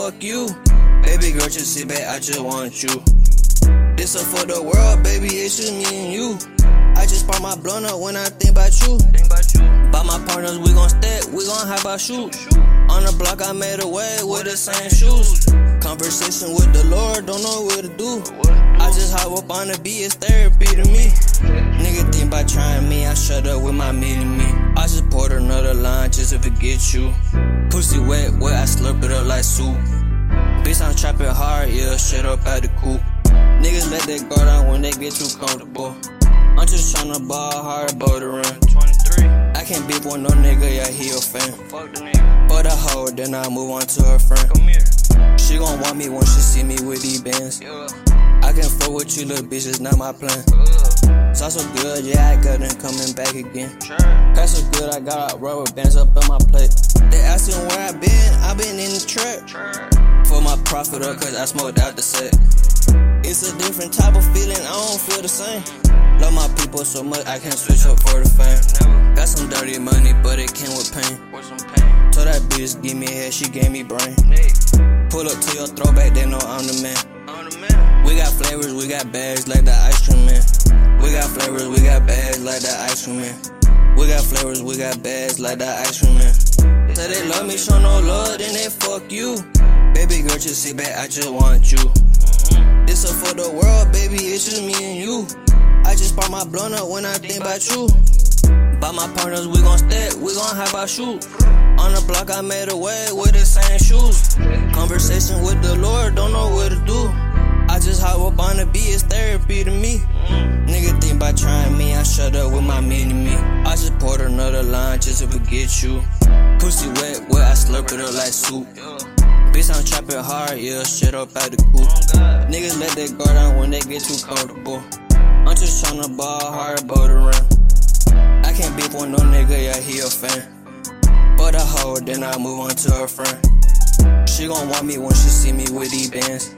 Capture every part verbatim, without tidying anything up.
fuck you. Baby girl, just sit back, I just want you. This up for the world, baby, it's just me and you. I just spark my blunt up when I think about you. Think about you. By my partners, we gon' stack, we gon' how about shoot. On the block, I made a way with the same shoes. Conversation with the Lord, don't know what to do. I just hop up on the beat, it's therapy to me. Nigga think about trying me, I shut up with my meat and me. I just poured another line just to forget you. Pussy wet, wet, I slurp it up like soup. Bitch, I'm trapping hard, yeah, shut up at the coop. Niggas let that guard down when they get too comfortable. I'm just tryna ball hard, above the rim. twenty-three. I can't beef with no nigga, yeah, he a fan. Fuck the nigga. But I hold, then I move on to her friend. Come here. She gon' want me when she see me with these bands. Yeah. I can fuck with you, little bitch, it's not my plan. Uh. It's also good, yeah, I got them coming back again. Sure. That's so good, I got rubber bands up on my plate. They asking where I been, I been in the trap. Sure. For my profit up, cause I smoked out the set. It's a different type of feeling, I don't feel the same. Love my people so much, I can't switch up for the fame. Never. Got some dirty money, but it came with pain. With some pain. Told that bitch, give me head, she gave me brain. Nick. Pull up to your throwback, they know I'm the man. I'm the man. We got flavors, we got bags like the ice cream man. We got flavors, we got bags like the ice cream man. We got flavors, we got bags like the ice cream man. Say they love me, show no love, then they fuck you. Baby girl, just sit back, I just want you. This up for the world, baby, it's just me and you. I just spark my blunt up when I think about you. By my partners, we gon' stack, we gon' how about shoot. On the block, I made a way with the same shoes. Conversation with the Lord, don't know what to do. I just hop up on the beat, it's therapy to me. Nigga think about trying me, I shut up with my mini me. I just poured another line just to forget you. Pussy wet, wet, I slurp it up like soup. Bitch, I'm trapping hard, yeah, shit up at the coop. Niggas let that guard down when they get too comfortable. I'm just tryna ball hard, above the rim. I can't beef with no nigga, yeah, he a fan. But I hold, then I move on to her friend. She gon' want me when she see me with these bands.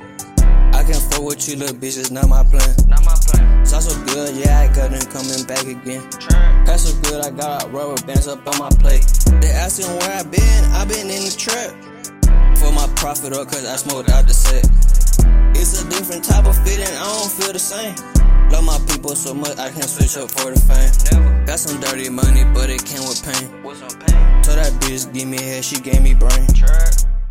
I can fuck with you, little bitch, it's not my plan. Not my plan. It's also good, yeah, I got them coming back again. That's so good, I got rubber bands up on my plate. They asking where I been, I been in the trap. For my profit up, cause I smoked out the set. It's a different type of feeling, I don't feel the same. Love my people so much, I can't switch up for the fame. Never. Got some dirty money, but it came with pain. With some pain. Told that bitch, give me head, she gave me brain. Sure.